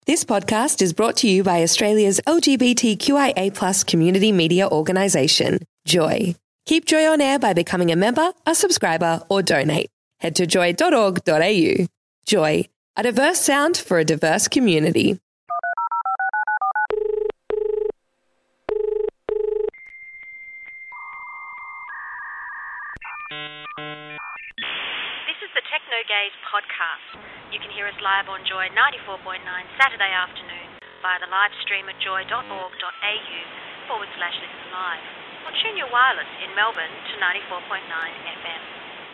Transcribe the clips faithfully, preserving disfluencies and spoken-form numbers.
This podcast is brought to you by Australia's L G B T Q I A plus community media organisation, Joy. Keep Joy on air by becoming a member, a subscriber, or donate. Head to joy dot org dot a u. Joy, a diverse sound for a diverse community. This is the Techno Gaze podcast. You can hear us live on Joy ninety-four point nine Saturday afternoon via the live stream at joy dot org dot a u forward slash listen live. Or tune your wireless in Melbourne to ninety-four point nine F M.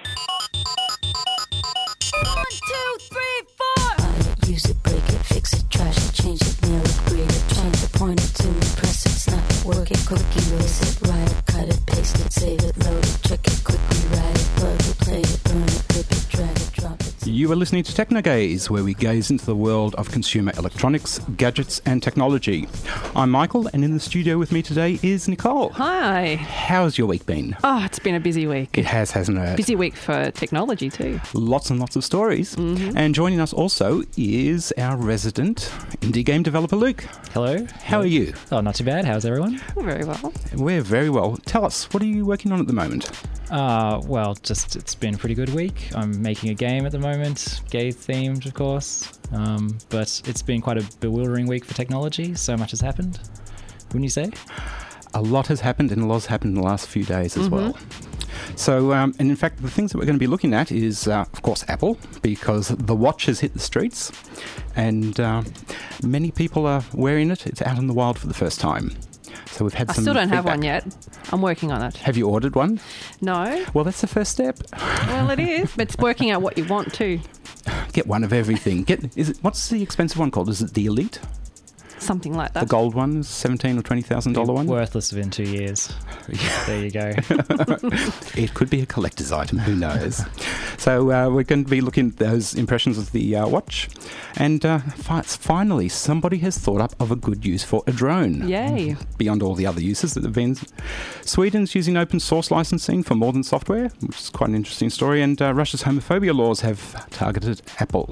One, two, three, four. Buy it, use it, break it, fix it, trash it, change it, nail it, grade it, change it, point it to me, press it, snap it, work it, quick erase it, write it, cut it, paste it, save it, load it, check it, quickly write it, plug it, play it, burn it, rip it, drag it, drop it. You are listening to Technogaze, where we gaze into the world of consumer electronics, gadgets and technology. I'm Michael, and in the studio with me today is Nicole. Hi. How's your week been? Oh, it's been a busy week. It has, hasn't it? Busy week for technology too. Lots and lots of stories. Mm-hmm. And joining us also is our resident indie game developer, Luke. Hello. How are you? Oh, not too bad. How's everyone? Very well. We're very well. Tell us, what are you working on at the moment? Uh, well, just it's been a pretty good week. I'm making a game at the moment, gay themed, of course. Um, but it's been quite a bewildering week for technology. So much has happened. Wouldn't you say? A lot has happened, and a lot has happened in the last few days as Mm-hmm. well. So, um, and in fact, the things that we're going to be looking at is, uh, of course, Apple, because the watch has hit the streets, and uh, many people are wearing it. It's out in the wild for the first time. So we've had I some still don't have feedback. one yet. I'm working on it. Have you ordered one? No. Well, that's the first step. Well, it is, but it's working out what you want too. Get one of everything. Get is it? What's the expensive one called? Is it the Elite? Something like that. The gold one, seventeen or twenty thousand dollar one. Worthless within two years. There you go. It could be a collector's item. Who knows? So uh, we're going to be looking at those impressions of the uh, watch, and uh, fi- finally, somebody has thought up of a good use for a drone. Yay. Beyond all the other uses that have been. Sweden's using open source licensing for modern software, which is quite an interesting story, and uh, Russia's homophobia laws have targeted Apple.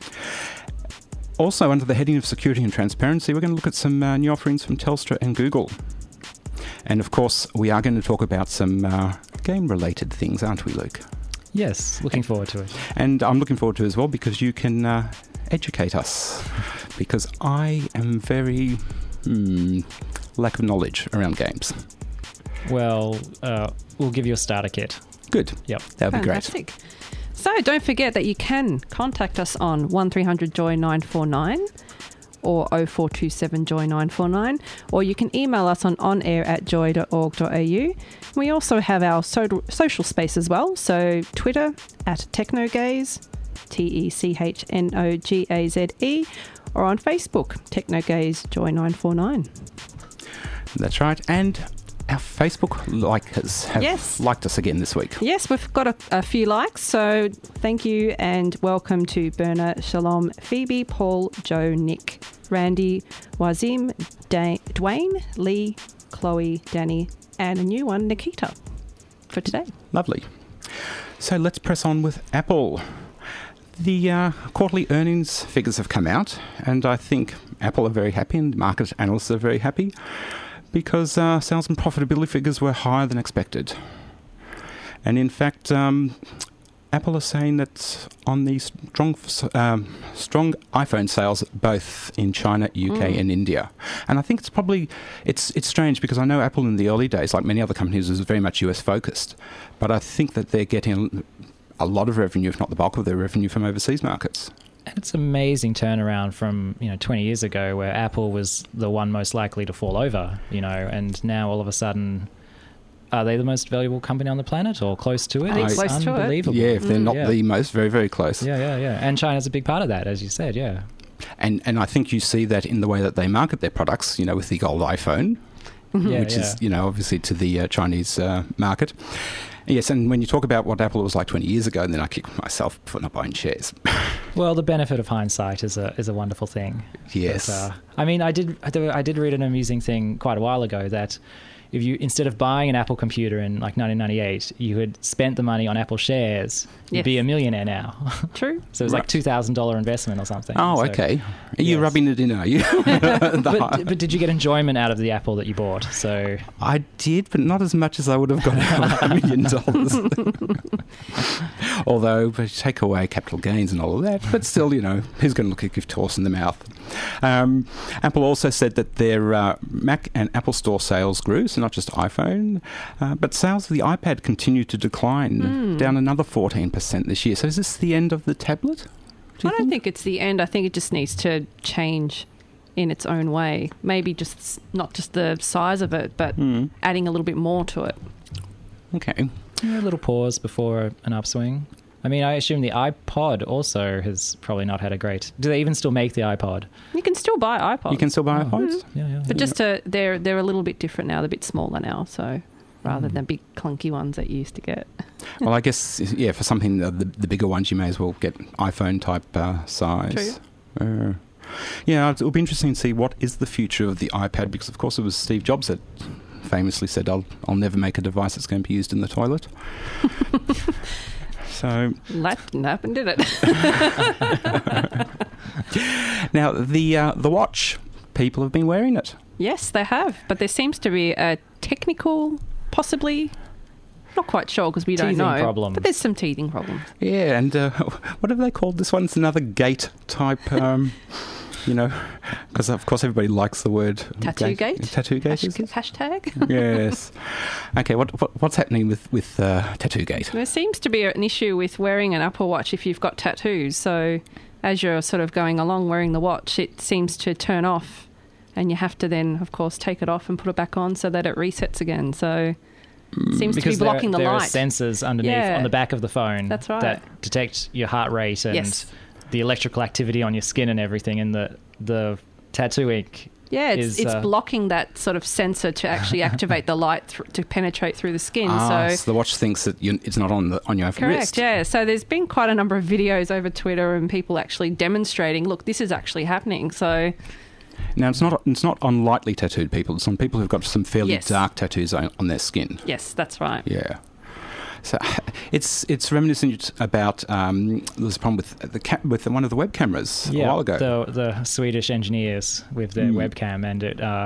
Also, under the heading of security and transparency, we're going to look at some uh, new offerings from Telstra and Google. And of course, we are going to talk about some uh, game-related things, aren't we, Luke? Yes, looking forward to it. And I'm looking forward to it as well, because you can uh, educate us. Because I am very hmm, lack of knowledge around games. Well, uh, we'll give you a starter kit. Good. Yep. That would be great. Fantastic. So don't forget that you can contact us on one three hundred joy nine four nine or oh four two seven joy nine four nine, or you can email us on onair at joy dot org dot a u. We also have our so- social space as well, so Twitter at Technogaze, T E C H N O G A Z E, or on Facebook, Technogaze Joy nine four nine. That's right. And our Facebook likers have Yes. liked us again this week. Yes, we've got a, a few likes, so thank you and welcome to Berna, Shalom, Phoebe, Paul, Joe, Nick, Randy, Wazim, da- Dwayne, Lee, Chloe, Danny, and a new one, Nikita, for today. Lovely. So let's press on with Apple. The uh, quarterly earnings figures have come out, and I think Apple are very happy and market analysts are very happy, because uh, sales and profitability figures were higher than expected. And in fact, um, Apple are saying that on the strong um, strong iPhone sales, both in China, U K, mm. and India. And I think it's probably, it's it's strange because I know Apple in the early days, like many other companies, was very much U S focused. But I think that they're getting a lot of revenue, if not the bulk of their revenue, from overseas markets. And it's an amazing turnaround from, you know, twenty years ago where Apple was the one most likely to fall over, you know, and now all of a sudden, are they the most valuable company on the planet or close to it? I think It's close to it. unbelievable. Yeah, if they're Mm. not Yeah. the most, very, very close. Yeah, yeah, yeah. And China's a big part of that, as you said, yeah. And and I think you see that in the way that they market their products, you know, with the gold iPhone, Yeah, which yeah. is, you know, obviously to the uh, Chinese uh, market. Yes, and when you talk about what Apple was like twenty years ago, then I kick myself for not buying shares. Well, the benefit of hindsight is a is a wonderful thing. Yes. But, uh, I mean, I did I did read an amusing thing quite a while ago that if you, instead of buying an Apple computer in like nineteen ninety-eight, you had spent the money on Apple shares, you'd Yes. be a millionaire now. True. So it was like two thousand dollars investment or something. Oh, So- okay. Are you yes. rubbing it in, are you? The But, but did you get enjoyment out of the Apple that you bought? So I did, but not as much as I would have got out of a million dollars. Although, but take away capital gains and all of that, but still, you know, who's going to look a gift horse in the mouth? Um, Apple also said that their uh, Mac and Apple Store sales grew, so not just iPhone, uh, but sales of the iPad continued to decline, Mm. down another fourteen percent this year. So is this the end of the tablet? Do I you don't think it's the end. I think it just needs to change in its own way. Maybe just s- not just the size of it, but Mm. adding a little bit more to it. Okay. yeah, a little pause before an upswing. I mean, I assume the iPod also has probably not had a great... Do they even still make the iPod? You can still buy iPods. You can still buy Oh. iPhones? Yeah, yeah. But just to, they're they're a little bit different now. They're a bit smaller now, so rather Mm. than big clunky ones that you used to get. Well, I guess, yeah, for something, the, the, the bigger ones, you may as well get iPhone-type uh, size. Uh, yeah, it'll be interesting to see what is the future of the iPad, because, of course, it was Steve Jobs that famously said, I'll, I'll never make a device that's going to be used in the toilet. So, That didn't happen, did it? now, the uh, the watch, people have been wearing it. Yes, they have. But there seems to be a technical, possibly, not quite sure because we don't Teething know. problem. But there's some teething problems. Yeah, and uh, what have they called this one? It's another gate type, um, you know, because, of course, everybody likes the word... Tattoo gate? Tattoo gate, Hash- is it? hashtag. Yes. Okay, what, what what's happening with, with uh, Tattoo Gate? There seems to be an issue with wearing an Apple Watch if you've got tattoos. So as you're sort of going along wearing the watch, it seems to turn off and you have to then, of course, take it off and put it back on so that it resets again. So it seems Because to be blocking there, the there light. are sensors underneath Yeah. on the back of the phone That's right. that detect your heart rate and Yes. the electrical activity on your skin and everything, and the the tattoo ink. Yeah, it's, is, it's uh, blocking that sort of sensor to actually activate the light th- to penetrate through the skin. Ah, so so the watch thinks that you, it's not on the on your Correct, wrist. yeah. So there's been quite a number of videos over Twitter and people actually demonstrating, look, this is actually happening. So Now it's not it's not on lightly tattooed people. It's on people who've got some fairly Yes. dark tattoos on, on their skin. yes, that's right. Yeah. So it's it's reminiscent about um, there was a problem with the ca- with one of the web cameras a while ago. The the Swedish engineers with their Mm. webcam, and it uh,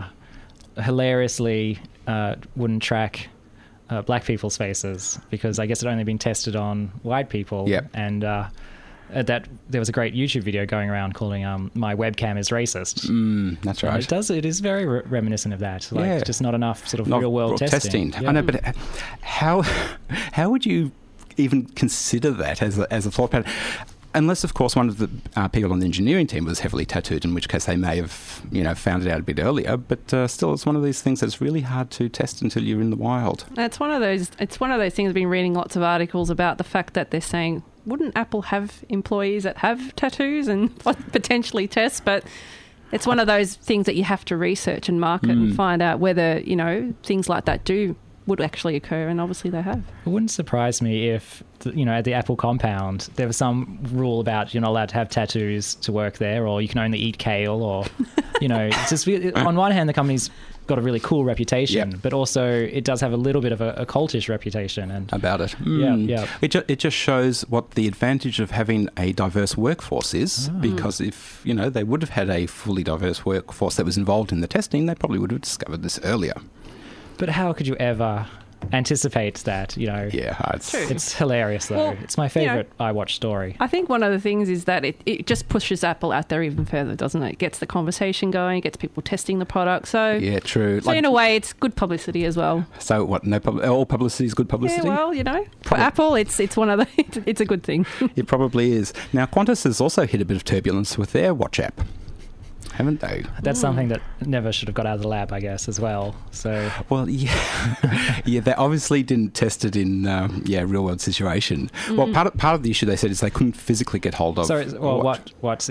hilariously uh, wouldn't track uh, black people's faces because I guess it had only been tested on white people. Yep. And uh, at that there was a great YouTube video going around calling um, "My webcam is racist." Mm, that's And right. It does. It is very re- reminiscent of that. Like Yeah. just not enough sort of Not real world real testing. I Yeah. know, but how how would you even consider that as a, as a thought pattern? Unless, of course, one of the uh, people on the engineering team was heavily tattooed, in which case they may have, you know, found it out a bit earlier. But uh, still, it's one of these things that's really hard to test until you're in the wild. It's one of those. It's one of those things. I've been reading lots of articles about the fact that they're saying, wouldn't Apple have employees that have tattoos and potentially test? But it's one of those things that you have to research and market and Mm. find out whether you know things like that do would actually occur, and obviously they have. It wouldn't surprise me if, you know, at the Apple compound, there was some rule about you're not allowed to have tattoos to work there, or you can only eat kale, or, you know, it's just, on one hand, the company's got a really cool reputation, Yep. but also it does have a little bit of a, a cultish reputation. And About it. Yeah, Mm. yeah. It, ju- it just shows what the advantage of having a diverse workforce is, Ah. because if, you know, they would have had a fully diverse workforce that was involved in the testing, they probably would have discovered this earlier. But how could you ever anticipate that, you know? Yeah, it's, True. It's hilarious, though. Well, it's my you know- favourite iWatch story. I think one of the things is that it, it just pushes Apple out there even further, doesn't it? It gets the conversation going, it gets people testing the product. So, yeah, true. so in a way, it's good publicity as well. So what? No, pub- all publicity is good publicity. Yeah, well, you know, for Probably- Apple, it's it's one of the it's, it's a good thing. It probably is. Now, Qantas has also hit a bit of turbulence with their watch app, haven't they? That's Mm. something that never should have got out of the lab, I guess, as well. So Well, yeah, yeah. They obviously didn't test it in um, yeah real world situation. Well, part of, part of the issue they said is they couldn't physically get hold of. Sorry, a well, watch. what what is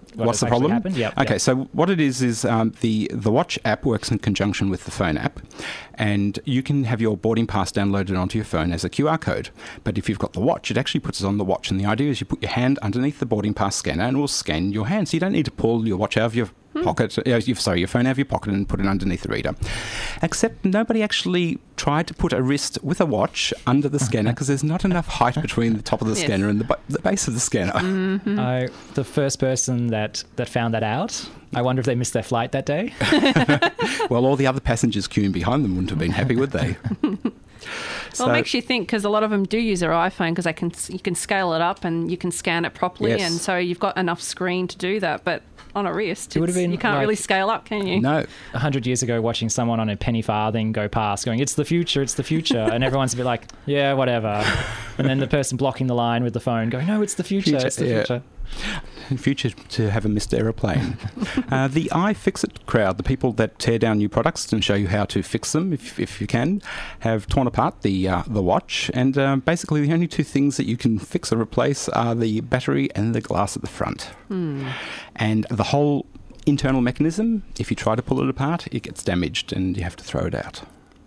what What's has the actually problem? happened. Yep, okay, yep. so what it is is um, the the Watch app works in conjunction with the phone app, and you can have your boarding pass downloaded onto your phone as a Q R code. But if you've got the watch, it actually puts it on the watch, and the idea is you put your hand underneath the boarding pass scanner, and it will scan your hand. So you don't need to pull your watch out of your pocket, uh, you- sorry, your phone out of your pocket and put it underneath the reader. Except nobody actually tried to put a wrist with a watch under the scanner because there's not enough height between the top of the Yes. scanner and the, bu- the base of the scanner. I, the first person that, that found that out, I wonder if they missed their flight that day. Well, all the other passengers queuing behind them wouldn't have been happy, would they? Well, it makes you think because a lot of them do use their iPhone because they can you can scale it up and you can scan it properly, Yes. and so you've got enough screen to do that. But on a wrist, It would have it's- been you can't like- really scale up, can you? No. A hundred years ago, watching someone on a penny farthing go past, going, "It's the future, it's the future," and everyone's a bit like, "Yeah, whatever." And then the person blocking the line with the phone going, "No, it's the future, Future, it's the yeah. future." In future to have a missed aeroplane. uh, the iFixit crowd, the people that tear down new products and show you how to fix them, if, if you can, have torn apart the uh, the watch. And uh, basically, the only two things that you can fix or replace are the battery and the glass at the front. And the whole internal mechanism, if you try to pull it apart, it gets damaged and you have to throw it out.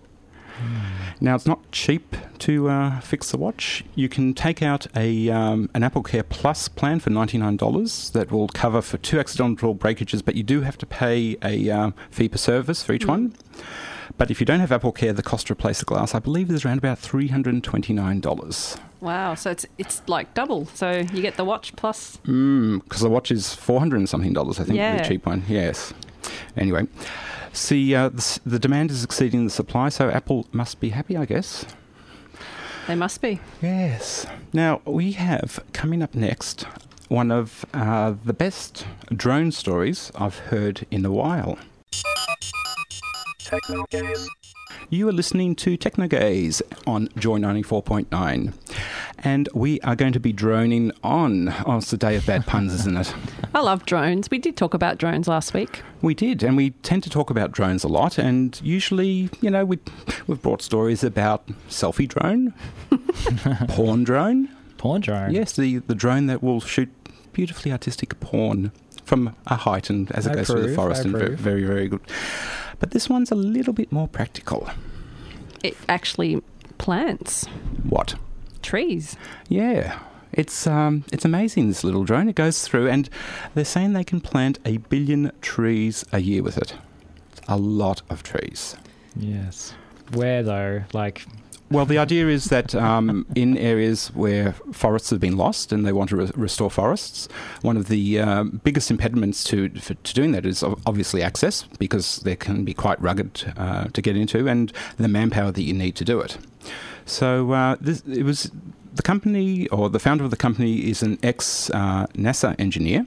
Now, it's not cheap to uh, fix the watch. You can take out a um, an Apple Care Plus plan for ninety-nine dollars that will cover for two accidental breakages, but you do have to pay a uh, fee per service for each one. But if you don't have Apple Care, the cost to replace the glass, I believe, is around about three hundred twenty-nine dollars. Wow, so it's it's like double. So you get the watch plus. Because the watch is four hundred and something dollars, I think, Yeah. the cheap one. Yes. Anyway, see, uh, the, s- the demand is exceeding the supply, so Apple must be happy, I guess. They must be. Yes. Now, we have coming up next one of uh, the best drone stories I've heard in a while. You are listening to Technogaze on Joy ninety-four point nine. And we are going to be droning on. Oh, it's the day of bad puns, isn't it? I love drones. We did talk about drones last week. We did, and we tend to talk about drones a lot. And usually, you know, we, we've brought stories about selfie drone, porn drone. Porn drone. Yes, the, the drone that will shoot beautifully artistic porn from a height and as it I goes through the approve, forest. I And very, approve. very, very good. But this one's a little bit more practical. It actually plants What? trees. Yeah. It's um, it's amazing, this little drone. It goes through, and they're saying they can plant a billion trees a year with it. It's a lot of trees. Yes. Where though? Like, Well, the idea is that um, in areas where forests have been lost and they want to re- restore forests, one of the um, biggest impediments to for, to doing that is ob- obviously access, because they can be quite rugged uh, to get into, and the manpower that you need to do it. So uh, this, it was the company, or the founder of the company, is an ex uh, NASA engineer,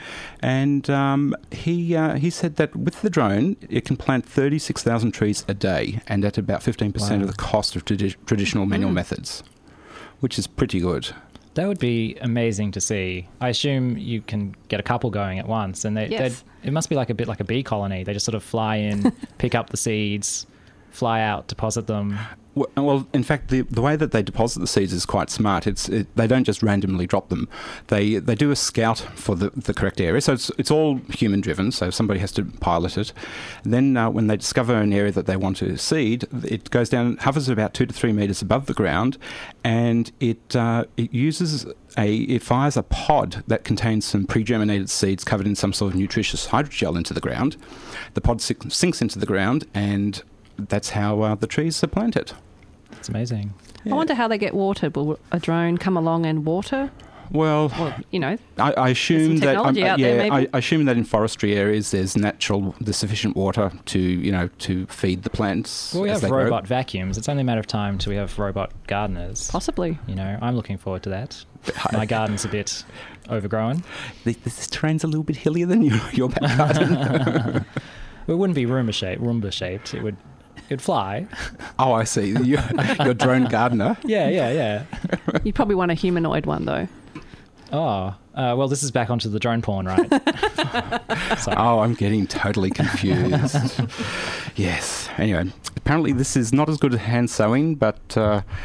and um, he uh, he said that with the drone, it can plant thirty-six thousand trees a day, and at about fifteen percent Wow. of the cost of tradi- traditional manual methods, which is pretty good. that would be amazing to see. I assume you can get a couple going at once, and they, Yes. they'd- it must be like a bit like a bee colony. They just sort of fly in, pick up the seeds, fly out, deposit them. Well, well, in fact, the the way that they deposit the seeds is quite smart. It's it, they don't just randomly drop them. They they do a scout for the, the correct area. So it's it's all human driven. So somebody has to pilot it. And then uh, when they discover an area that they want to seed, it goes down, hovers about two to three meters above the ground, and it uh, it uses a it fires a pod that contains some pre-germinated seeds covered in some sort of nutritious hydrogel into the ground. The pod sink- sinks into the ground, and that's how uh, the trees are planted. It's amazing. I wonder how they get watered. Will a drone come along and water? Well, Or, you know, I, I assume some that um, technology uh, out yeah, there, maybe? I, I assume that in forestry areas there's natural, there's sufficient water to you know to feed the plants. Well, we as have they grow. robot vacuums. It's only a matter of time till we have robot gardeners. possibly. You know, I'm looking forward to that. My garden's a bit overgrown. This, this terrain's a little bit hillier than your, your back garden. It wouldn't be Roomba shaped. Roomba shaped. It would. It'd fly. Oh, I see. Your, your drone gardener. Yeah, yeah, yeah. You'd probably want a humanoid one, though. Oh, uh, well, this is back onto the drone porn, right? Sorry. Oh, I'm getting totally confused. Yes. Anyway, apparently this is not as good as hand sewing, but uh,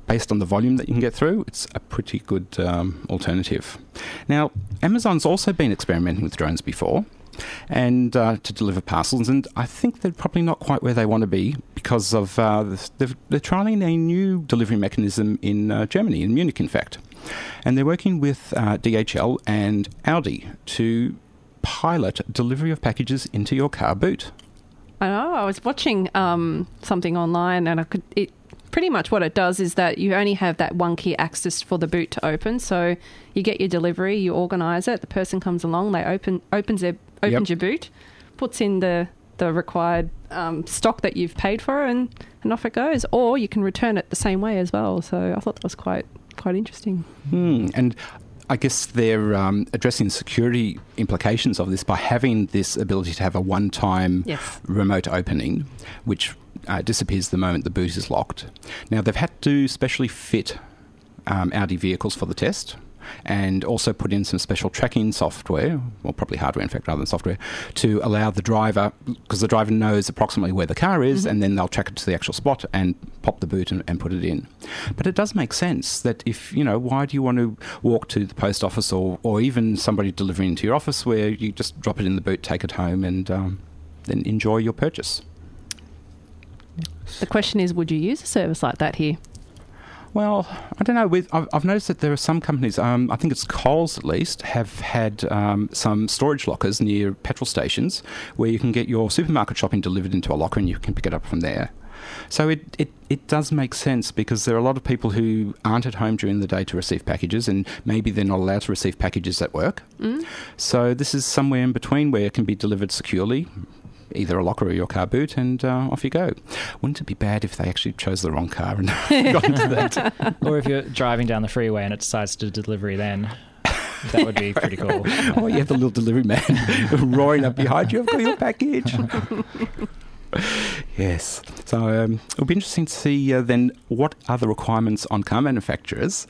based on the volume that you can get through, it's a pretty good um, alternative. Now, Amazon's also been experimenting with drones before, and uh, to deliver parcels, and I think they're probably not quite where they want to be because of uh, they're, they're trialling a new delivery mechanism in uh, Germany, in Munich, in fact, and they're working with uh, D H L and Audi to pilot delivery of packages into your car boot. I know. I was watching um, something online, and I could. It pretty much what it does is that you only have that one key access for the boot to open. So you get your delivery, you organise it. The person comes along, they open opens their opens Yep. your boot, puts in the the required um, stock that you've paid for, and, and off it goes. Or you can return it the same way as well. So I thought that was quite quite interesting. Hmm, and I guess they're um, addressing the security implications of this by having this ability to have a one-time Yes. remote opening, which uh, disappears the moment the boot is locked. Now, they've had to specially fit um, Audi vehicles for the test, and also put in some special tracking software, or probably hardware, in fact, rather than software, to allow the driver, because the driver knows approximately where the car is, Mm-hmm. and then they'll track it to the actual spot and pop the boot and, and put it in. But it does make sense that if, you know, why do you want to walk to the post office or, or even somebody delivering to your office where you just drop it in the boot, take it home, and um, then enjoy your purchase? The question is, would you use a service like that here? Well, I don't know. With, I've, I've noticed that there are some companies, um, I think it's Coles at least, have had um, some storage lockers near petrol stations where you can get your supermarket shopping delivered into a locker and you can pick it up from there. So it, it, it does make sense because there are a lot of people who aren't at home during the day to receive packages, and maybe they're not allowed to receive packages at work. Mm? So this is somewhere in between where it can be delivered securely, either a locker or your car boot, and uh, off you go. Wouldn't it be bad if they actually chose the wrong car and got into that? Or if you're driving down the freeway and it decides to do delivery then. That would be pretty cool. Or you have the little delivery man roaring up behind you, I've got your package. Yes. So um, it'll be interesting to see uh, then what are the requirements on car manufacturers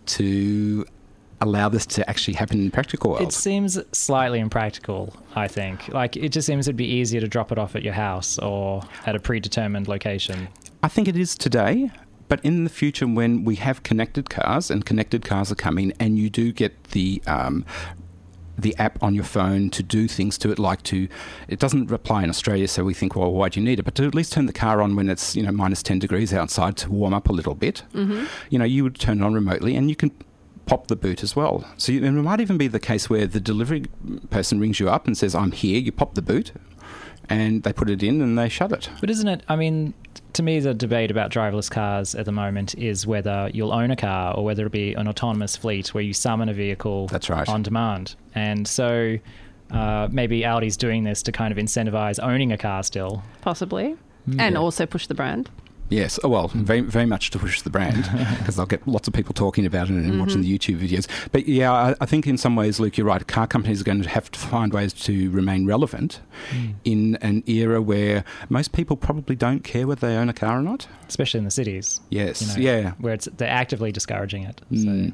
to allow this to actually happen in the practical world. It seems slightly impractical, I think. Like, it just seems it'd be easier to drop it off at your house or at a predetermined location. I think it is today, but in the future when we have connected cars, and connected cars are coming, and you do get the um, the app on your phone to do things to it, like to, it doesn't apply in Australia, so we think, well, why do you need it? But to at least turn the car on when it's, you know, minus ten degrees outside to warm up a little bit. Mm-hmm. You know, you would turn it on remotely, and you can pop the boot as well. So you, and it might even be the case where the delivery person rings you up and says, I'm here, you pop the boot, and they put it in and they shut it. But isn't it, I mean, to me, the debate about driverless cars at the moment is whether you'll own a car or whether it'll be an autonomous fleet where you summon a vehicle That's right. on demand. And so uh, maybe Audi's doing this to kind of incentivize owning a car still. Possibly. And also push the brand. Yes, oh, well, very, very much to push the brand, because I'll get lots of people talking about it and Mm-hmm. watching the YouTube videos. But yeah, I, I think in some ways, Luke, you're right. Car companies are going to have to find ways to remain relevant Mm. in an era where most people probably don't care whether they own a car or not. Especially in the cities. Yes, you know, yeah. Where it's they're actively discouraging it. So. Mm.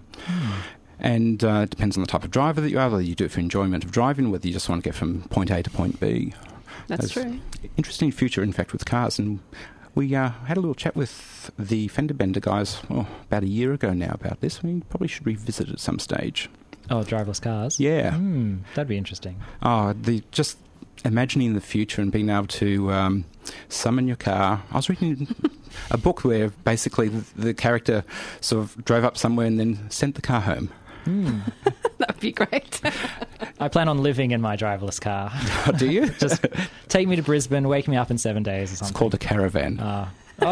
And uh, it depends on the type of driver that you are, whether you do it for enjoyment of driving, whether you just want to get from point A to point B. That's That's true. Interesting future, in fact, with cars. And we uh, had a little chat with the Fender Bender guys oh, about a year ago now about this. We probably should revisit it at some stage. Oh, driverless cars? Yeah. Mm, that'd be interesting. Oh, the just imagining the future and being able to um, summon your car. I was reading a book where basically the, the character sort of drove up somewhere and then sent the car home. Mm. That would be great. I plan on living in my driverless car. Oh, do you? Just take me to Brisbane, wake me up in seven days or It's something. called a caravan. Ah.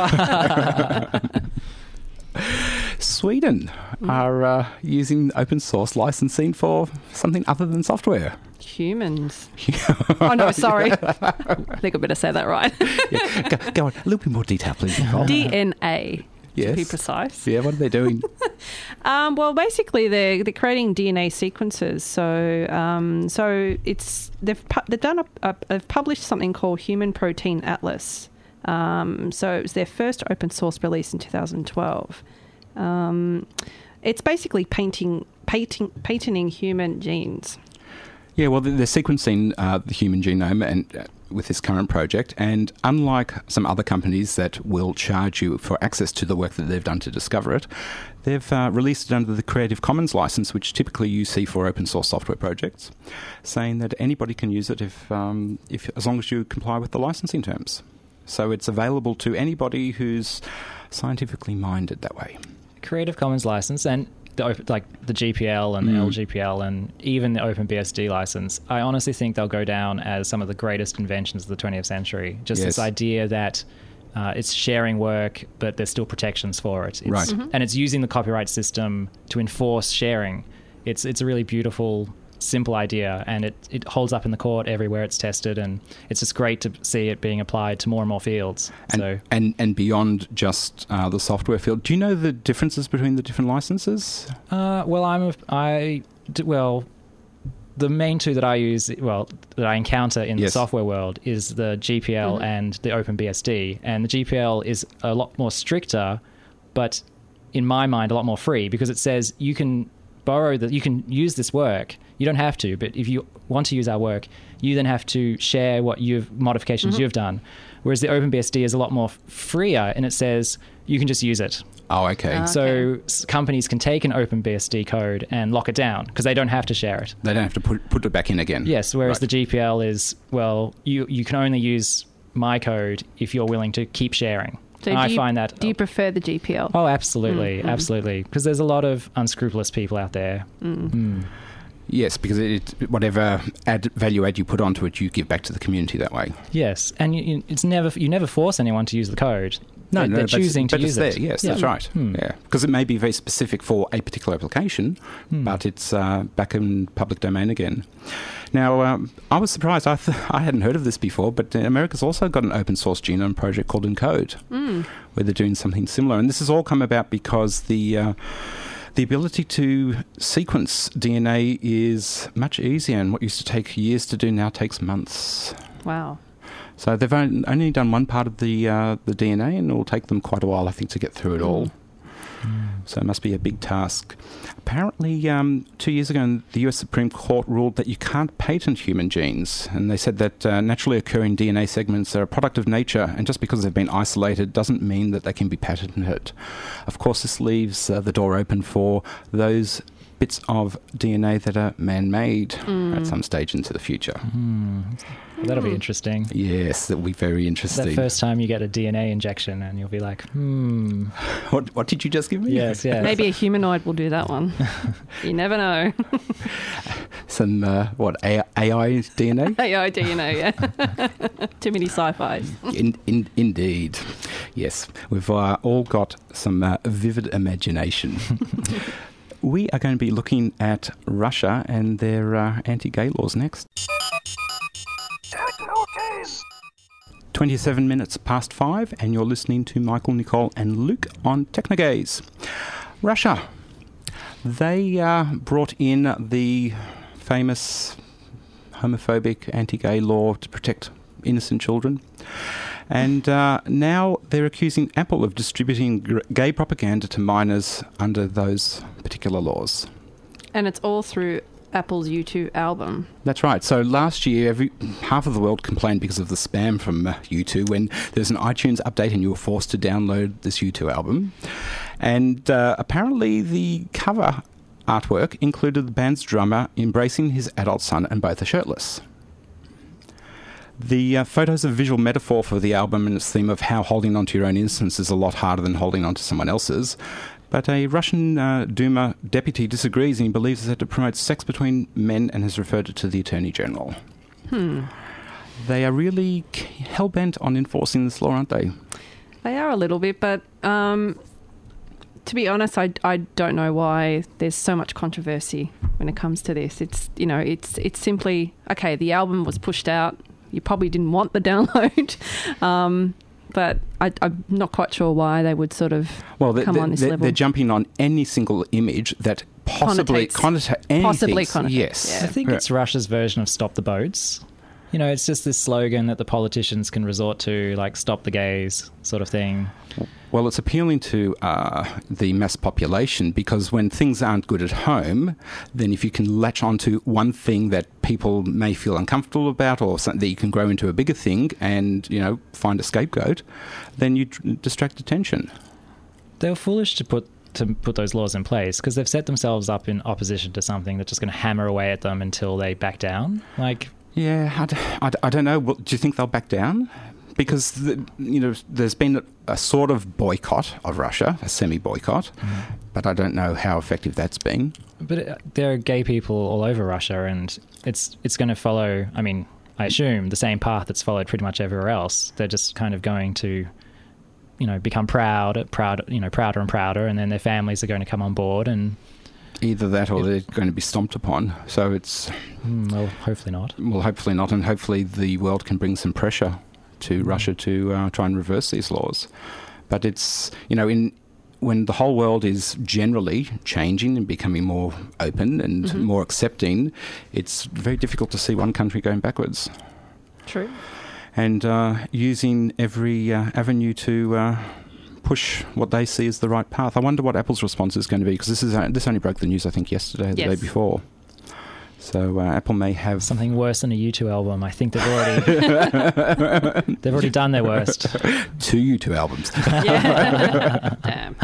Sweden are uh, using open source licensing for something other than software. Humans. Oh, no, sorry. I think I better say that right. Yeah. Go, go on, a little bit more detail, please, Nicole. D N A, Yes. to be precise. Yeah, what are they doing? Um, well, basically, they're they're creating D N A sequences. So, um, so it's they've pu- they've done a, a they've published something called Human Protein Atlas. Um, so it was their first open source release in two thousand twelve. Um, it's basically painting, painting, patenting human genes. Yeah, well, they're sequencing uh, the human genome and uh, with this current project, and unlike some other companies that will charge you for access to the work that they've done to discover it, they've uh, released it under the Creative Commons license, which typically you see for open source software projects, saying that anybody can use it if, um, if as long as you comply with the licensing terms. So it's available to anybody who's scientifically minded that way. Creative Commons license and the op- like the G P L and the Mm. L G P L and even the OpenBSD license, I honestly think they'll go down as some of the greatest inventions of the twentieth century. Just Yes. this idea that uh, it's sharing work, but there's still protections for it. It's, Right. Mhm. And it's using the copyright system to enforce sharing. It's it's a really beautiful, simple idea, and it, it holds up in the court everywhere it's tested, and it's just great to see it being applied to more and more fields. And, so and, and beyond just uh, the software field, do you know the differences between the different licenses? Uh, well, I'm a, I d- well, the main two that I use, well, that I encounter in the Yes. software world is the G P L and the OpenBSD, and the G P L is a lot more stricter, but in my mind, a lot more free because it says you can borrow that you can use this work. You don't have to, but if you want to use our work, you then have to share what you've modifications you've done. Whereas the OpenBSD is a lot more freer, and it says you can just use it. Oh, okay. Ah. So Okay. s- companies can take an OpenBSD code and lock it down because they don't have to share it. They don't have to put, put it back in again. Yes, whereas Right. the G P L is, well, you, you can only use my code if you're willing to keep sharing. So And do I you, find that... do you prefer the G P L? Oh, absolutely, Mm-hmm. absolutely. Because there's a lot of unscrupulous people out there. Mm. Yes, because it, whatever add, value add you put onto it, you give back to the community that way. Yes, and you, you, it's never you never force anyone to use the code. No, they're, no, they're but choosing it's, to but use it's it. there. Yes, Yeah. that's right. Hmm. Yeah, because it may be very specific for a particular application, but it's uh, back in public domain again. Now, um, I was surprised. I th- I hadn't heard of this before, but uh, America's also got an open source genome project called Encode, where they're doing something similar. And this has all come about because the uh, the ability to sequence D N A is much easier, and what used to take years to do now takes months. Wow. So they've on- only done one part of the uh, the D N A, and it will take them quite a while, I think, to get through it all. So it must be a big task. Apparently, um, two years ago, the U S Supreme Court ruled that you can't patent human genes, and they said that uh, naturally occurring D N A segments are a product of nature, and just because they've been isolated doesn't mean that they can be patented. Of course, this leaves uh, the door open for those bits of D N A that are man-made at some stage into the future. Well, that'll be interesting. Yes, that will be very interesting. That first time you get a D N A injection and you'll be like, hmm. What, what did you just give me? Yes, yes. Maybe a humanoid will do that one. You never know. Some, uh, what, A- AI D N A? A I D, you know, yeah. Too many sci-fis. In, in, indeed. Yes, we've uh, all got some uh, vivid imagination. We are going to be looking at Russia and their uh, anti-gay laws next. twenty-seven minutes past five, and you're listening to Michael, Nicole and Luke on Technogaze. Russia. They uh, brought in the famous homophobic anti-gay law to protect innocent children. And uh, now they're accusing Apple of distributing gr- gay propaganda to minors under those particular laws. And it's all through Apple's U two album. That's right. So last year, every half of the world complained because of the spam from uh, U two when there's an iTunes update and you were forced to download this U two album. And uh, apparently the cover artwork included the band's drummer embracing his adult son, and both are shirtless. The uh, photos are a visual metaphor for the album and its theme of how holding on to your own innocence is a lot harder than holding on to someone else's. But a Russian uh, Duma deputy disagrees, and he believes that it promotes sex between men and has referred it to the Attorney General. Hmm. They are really hell-bent on enforcing this law, aren't they? They are a little bit, but um, to be honest, I, I don't know why there's so much controversy when it comes to this. It's, you know, it's it's simply, okay, the album was pushed out. You probably didn't want the download. um, but I, I'm not quite sure why they would sort of Well, they, come they, on this they, level. they're jumping on any single image that possibly Connotates. connotates anything. Possibly connotates, Yes. yeah. I think it's Russia's version of Stop the Boats. you know, it's just this slogan that the politicians can resort to, like "Stop the gays" sort of thing. Well, it's appealing to uh, the mass population because when things aren't good at home, then if you can latch onto one thing that people may feel uncomfortable about or something that you can grow into a bigger thing and, you know, find a scapegoat, then you d- distract attention. They were foolish to put to put those laws in place because they've set themselves up in opposition to something that's just going to hammer away at them until they back down. Like, yeah, I, d- I, d- I don't know. Well, do you think they'll back down? Because, the, you know, there's been a, a sort of boycott of Russia, a semi-boycott, mm. but I don't know how effective that's been. But it, there are gay people all over Russia, and it's it's going to follow, I mean, I assume, the same path that's followed pretty much everywhere else. They're just kind of going to, you know, become proud, proud, you know, prouder and prouder, and then their families are going to come on board and... Either that or they're going to be stomped upon. So it's... Mm, well, hopefully not. Well, hopefully not, and hopefully the world can bring some pressure to Russia to uh, try and reverse these laws. But it's, you know, in when the whole world is generally changing and becoming more open and mm-hmm. more accepting, it's very difficult to see one country going backwards. True. And uh, using every uh, avenue to uh, push what they see as the right path. I wonder what Apple's response is going to be, because this is uh, this only broke the news, I think, yesterday or the yes. day before. So uh, Apple may have something worse than a U two album. I think they've already they've already done their worst. Two U two albums. Yeah. Damn.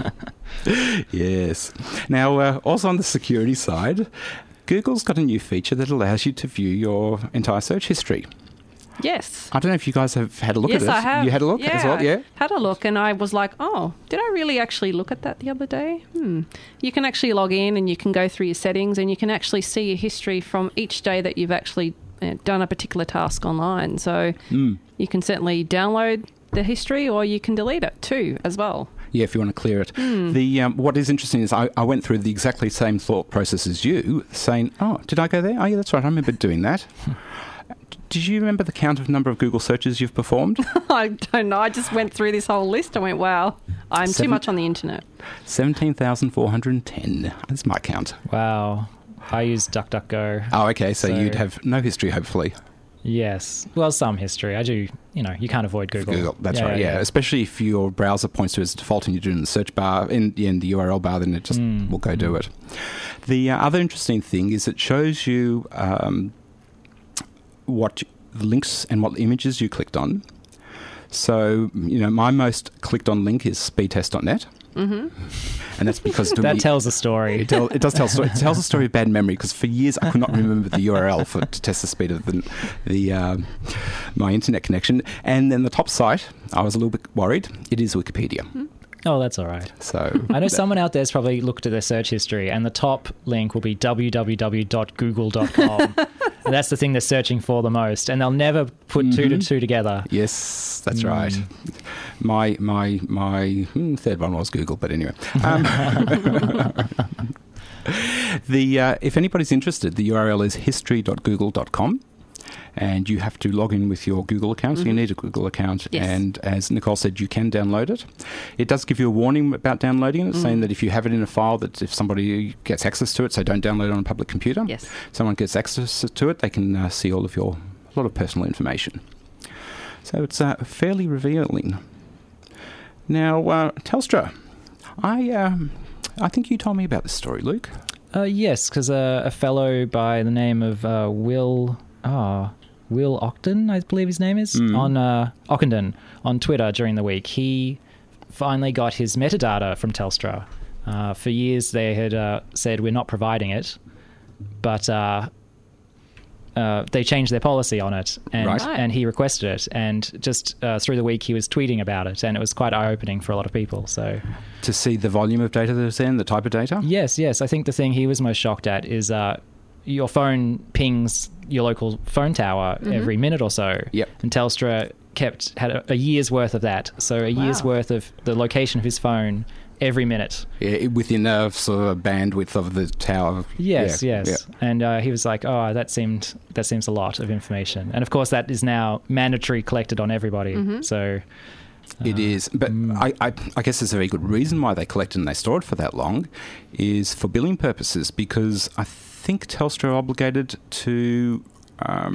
Yes. Now, uh, also on the security side, Google's got a new feature that allows you to view your entire search history. Yes. I don't know if you guys have had a look yes, at it. I have. You had a look yeah, as well, yeah? Had a look, and I was like, oh, did I really actually look at that the other day? Hmm. You can actually log in and you can go through your settings and you can actually see your history from each day that you've actually uh, done a particular task online. So mm. you can certainly download the history or you can delete it too as well. Yeah, if you want to clear it. Mm. The um, what is interesting is I, I went through the exactly same thought process as you, saying, oh, did I go there? Oh, yeah, that's right. I remember doing that. Did you remember the count of number of Google searches you've performed? I don't know. I just went through this whole list and went, wow, I'm Seven, too much on the internet. seventeen thousand four hundred ten. That's my count. Wow. I use DuckDuckGo. Oh, okay. So, so you'd have no history, hopefully. Yes. Well, some history. I do, you know, you can't avoid Google. Google, that's yeah, right, yeah. yeah. Especially if your browser points to it as default and you do it in the search bar, in, in the U R L bar, then it just mm. will go mm. do it. The uh, other interesting thing is it shows you um, what the links and what images you clicked on. So, you know, my most clicked on link is speedtest dot net. Mm-hmm. And that's because... that we, tells a story. It, tell, it does tell a story. It tells a story of bad memory, because for years I could not remember the U R L for to test the speed of the, the um, my internet connection. And then the top site, I was a little bit worried. It is Wikipedia. Mm-hmm. Oh, that's all right. So I know someone out there's probably looked at their search history, and the top link will be w w w dot google dot com. And that's the thing they're searching for the most, and they'll never put mm-hmm. two to two together. Yes, that's mm. right. My my my hmm, third one was Google, but anyway. Um, the uh, if anybody's interested, the U R L is history dot google dot com. And you have to log in with your Google account, so mm-hmm. you need a Google account. Yes. And as Nicole said, you can download it. It does give you a warning about downloading it, mm. saying that if you have it in a file, that if somebody gets access to it, so don't download it on a public computer. Yes. Someone gets access to it, they can uh, see all of your, a lot of personal information. So it's uh, fairly revealing. Now, uh, Telstra, I, um, I think you told me about this story, Luke. Uh, yes, because uh, a fellow by the name of uh, Will... Ah, Will Ockenden, I believe his name is, mm. on uh, Ockenden on Twitter during the week. He finally got his metadata from Telstra. Uh, for years they had uh, said we're not providing it, but uh, uh, they changed their policy on it, and right. and he requested it. And just uh, through the week he was tweeting about it, and it was quite eye-opening for a lot of people. So to see the volume of data that's in, the type of data? Yes, yes. I think the thing he was most shocked at is uh, your phone pings your local phone tower mm-hmm. every minute or so. Yep. And Telstra kept had a, a year's worth of that. So a wow. year's worth of the location of his phone every minute. Yeah, within a sort of bandwidth of the tower. Yes, yeah, yes. yeah. And uh, he was like, "Oh, that seemed that seems a lot of information." And of course, that is now mandatory collected on everybody. Mm-hmm. So. It uh, is, but mm. I, I, I guess there's a very good reason why they collect and they store it for that long, is for billing purposes, because I think Telstra are obligated to um,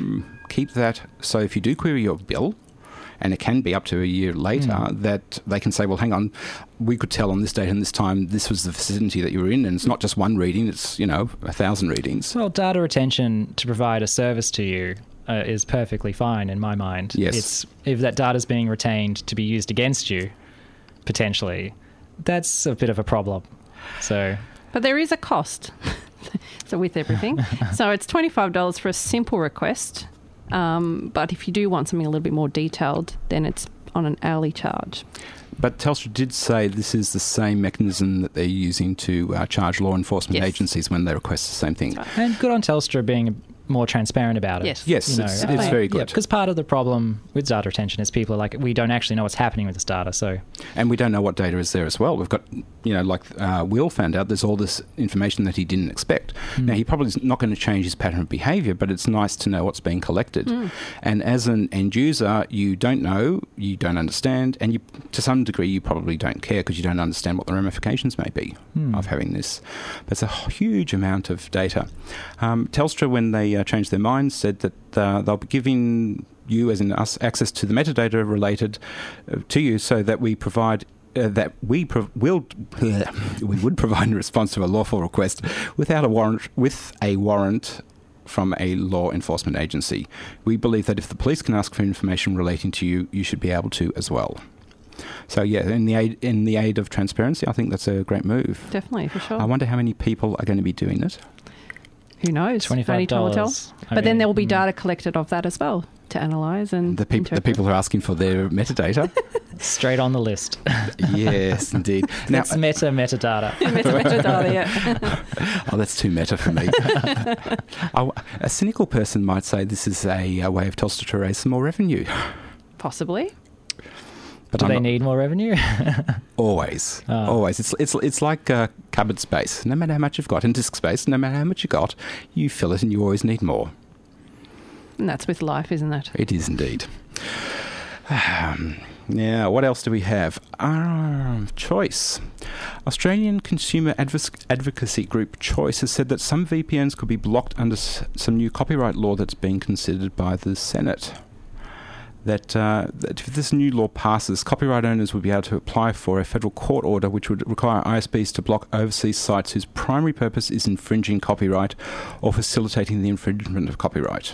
keep that so if you do query your bill, and it can be up to a year later, mm. that they can say, well, hang on, we could tell on this date and this time this was the vicinity that you were in, and it's not just one reading, it's, you know, a thousand readings. Well, data retention to provide a service to you uh, is perfectly fine in my mind. Yes. It's, if that data is being retained to be used against you, potentially, that's a bit of a problem. So, But there is a cost. So with everything. So it's twenty-five dollars for a simple request. Um, but if you do want something a little bit more detailed, then it's on an hourly charge. But Telstra did say this is the same mechanism that they're using to uh, charge law enforcement Yes. agencies when they request the same thing. Right. and good on Telstra being more transparent about it. Yes. Yes, You know, it's, uh, it's very good. because part of the problem with data retention is people are like, we don't actually know what's happening with this data. So, And we don't know what data is there as well. We've got, you know, like uh, Will found out there's all this information that he didn't expect. Mm. Now, he probably is not going to change his pattern of behaviour, but it's nice to know what's being collected. Mm. And as an end user, you don't know, you don't understand, and you, to some degree, you probably don't care because you don't understand what the ramifications may be Mm. of having this. But it's a huge amount of data. Um, Telstra, when they uh, changed their minds, said that uh, they'll be giving you, as in us, access to the metadata related uh, to you, so that we provide uh, that we pro- will we would provide in response to a lawful request without a warrant with a warrant from a law enforcement agency. We believe that if the police can ask for information relating to you, you should be able to as well. So yeah, in the aid in the aid of transparency, I think that's a great move. Definitely, for sure. I wonder how many people are going to be doing it. Who knows? twenty-five Only time will tell. dollars. I But then mean, there will be mm. data collected of that as well to analyse and The people, the interpret. people who are asking for their metadata. straight on the list. Yes, indeed. Now, It's meta metadata. Meta- metadata, yeah. oh, that's too meta for me. I- a cynical person might say this is a, a way of Telstra to raise some more revenue. Possibly. But Do I'm they not- need more revenue? Always, Oh. always. It's it's it's like uh, cupboard space. No matter how much you've got, and disk space, no matter how much you got, you fill it, and you always need more. And that's with life, isn't it? It is indeed. Um, now, what else do we have? Um, Choice. Australian consumer advoc- advocacy group Choice has said that some V P Ns could be blocked under s- some new copyright law that's being considered by the Senate. That, uh, that if this new law passes, copyright owners would be able to apply for a federal court order which would require I S Ps to block overseas sites whose primary purpose is infringing copyright or facilitating the infringement of copyright.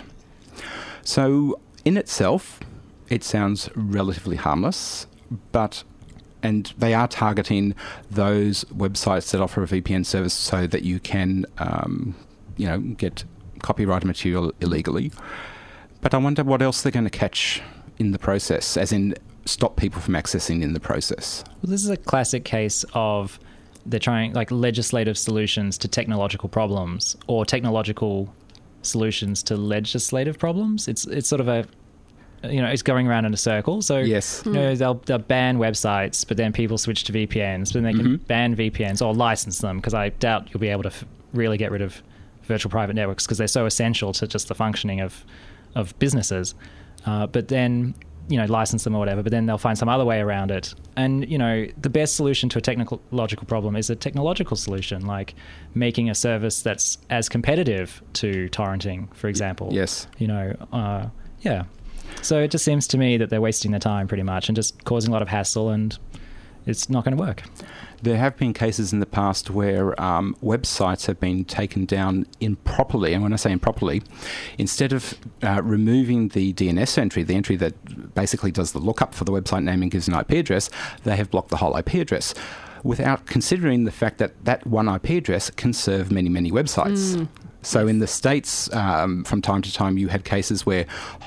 So, in itself, it sounds relatively harmless, but and they are targeting those websites that offer a V P N service so that you can, um, you know, get copyrighted material illegally. But I wonder what else they're going to catch in the process, as in stop people from accessing in the process. Well, this is a classic case of they're trying like legislative solutions to technological problems or technological solutions to legislative problems. It's it's sort of a, you know, it's going around in a circle. So Yes. you know, they'll they'll ban websites, but then people switch to V P Ns, but then they can Mhm. ban V P Ns or license them, because I doubt you'll be able to f- really get rid of virtual private networks because they're so essential to just the functioning of of businesses. Uh, but then, you know, license them or whatever, but then they'll find some other way around it. And, you know, the best solution to a technological problem is a technological solution, like making a service that's as competitive to torrenting, for example. Yes. You know, uh, yeah. So it just seems to me that they're wasting their time pretty much and just causing a lot of hassle, and it's not going to work. There have been cases in the past where um, websites have been taken down improperly, and when I say improperly, instead of uh, removing the D N S entry, the entry that basically does the lookup for the website name and gives an I P address, they have blocked the whole I P address, without considering the fact that that one I P address can serve many, many websites. Mm. So in the States, um, from time to time, you had cases where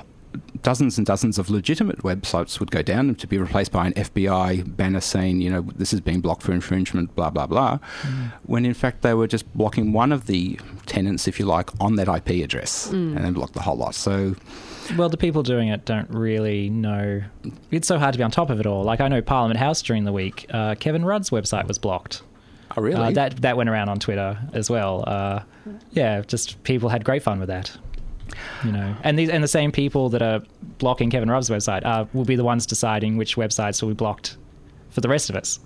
dozens and dozens of legitimate websites would go down to be replaced by an F B I banner saying, you know, this is being blocked for infringement, blah, blah, blah, mm. when in fact they were just blocking one of the tenants, if you like, on that I P address, mm. and then blocked the whole lot. So, well, the people doing it don't really know. It's so hard to be on top of it all. Like, I know Parliament House during the week, uh, Kevin Rudd's website was blocked. Oh, really? Uh, that, that went around on Twitter as well. Uh, yeah, just people had great fun with that. You know, and these and the same people that are blocking Kevin Rudd's website uh, will be the ones deciding which websites will be blocked for the rest of us.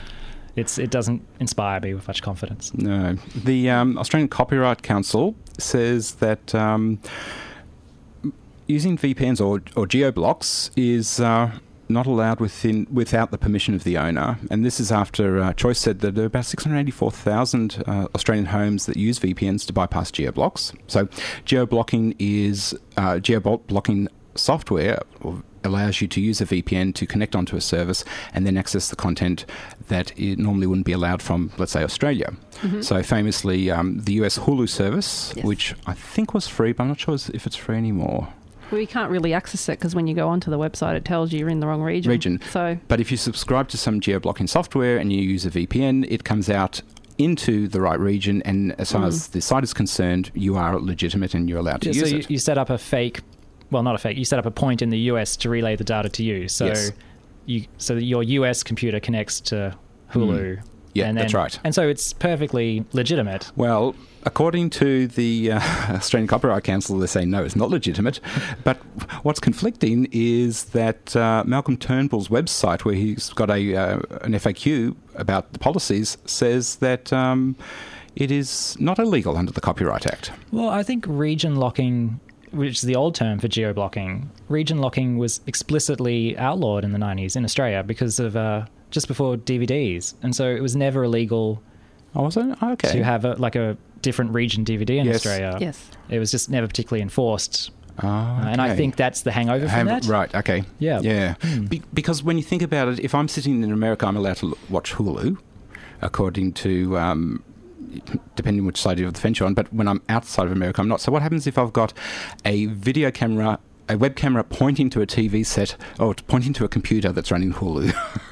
It's it doesn't inspire me with much confidence. No, the um, Australian Copyright Council says that um, using V P Ns or, or geo-blocks is uh, not allowed within without the permission of the owner. And this is after uh, Choice said that there are about six hundred eighty-four thousand uh, Australian homes that use V P Ns to bypass geo-blocks. So geo-blocking is uh, geo-blocking software allows you to use a V P N to connect onto a service and then access the content that it normally wouldn't be allowed from, let's say, Australia. Mm-hmm. So famously, um, the U S Hulu service, Yes. which I think was free, but I'm not sure if it's free anymore. Well, you can't really access it because when you go onto the website, it tells you you're in the wrong region. Region. So, But if you subscribe to some geo-blocking software and you use a V P N, it comes out into the right region, and as far Mm. as the site is concerned, you are legitimate and you're allowed to Yeah, use so you, it. you set up a fake, well, not a fake. You set up a point in the U S to relay the data to you. So Yes. you, so that your U S computer connects to Hulu. Mm. Yeah, and then, that's right. And so it's perfectly legitimate. Well, according to the uh, Australian Copyright Council, they say no, it's not legitimate. But what's conflicting is that uh, Malcolm Turnbull's website, where he's got a uh, an F A Q about the policies, says that um, it is not illegal under the Copyright Act. Well, I think region locking, which is the old term for geo-blocking, region locking was explicitly outlawed in the nineties in Australia because of uh, just before D V Ds. And so it was never illegal Oh, was it? Oh, okay. to have a, like a different region D V D in Yes. Australia. yes. It was just never particularly enforced. Oh, Uh, and I okay. think that's the hangover from Have- that. Right, okay. Yeah. Yeah. Hmm. Be- because when you think about it, if I'm sitting in America, I'm allowed to l- watch Hulu, according to, um, depending which side of the fence you're on, but when I'm outside of America, I'm not. So what happens if I've got a video camera, a web camera pointing to a T V set, or pointing to a computer that's running Hulu?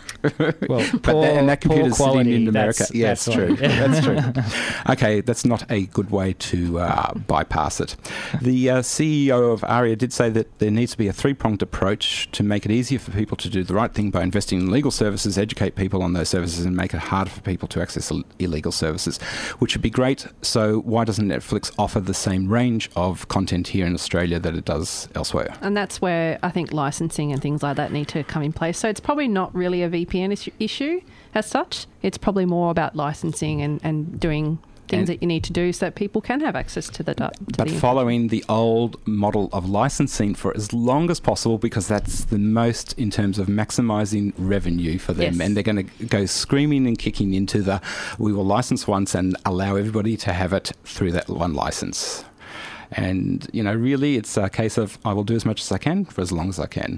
Well, But poor, that, and that poor computer's sitting quality, in America. that's- Yeah, that's it's true. what- That's true. Okay, that's not a good way to uh, bypass it. The uh, C E O of ARIA did say that there needs to be a three-pronged approach to make it easier for people to do the right thing by investing in legal services, educate people on those services, and make it harder for people to access Ill- illegal services, which would be great. So why doesn't Netflix offer the same range of content here in Australia that it does elsewhere? And that's where I think licensing and things like that need to come in place. So it's probably not really a V P N issue, issue as such. It's probably more about licensing and, and doing things And- that you need to do so that people can have access to the data. But following the old model of licensing for as long as possible, because that's the most in terms of maximising revenue for them. Yes. And they're going to go screaming and kicking into the, we will license once and allow everybody to have it through that one license. And, you know, really it's a case of, I will do as much as I can for as long as I can.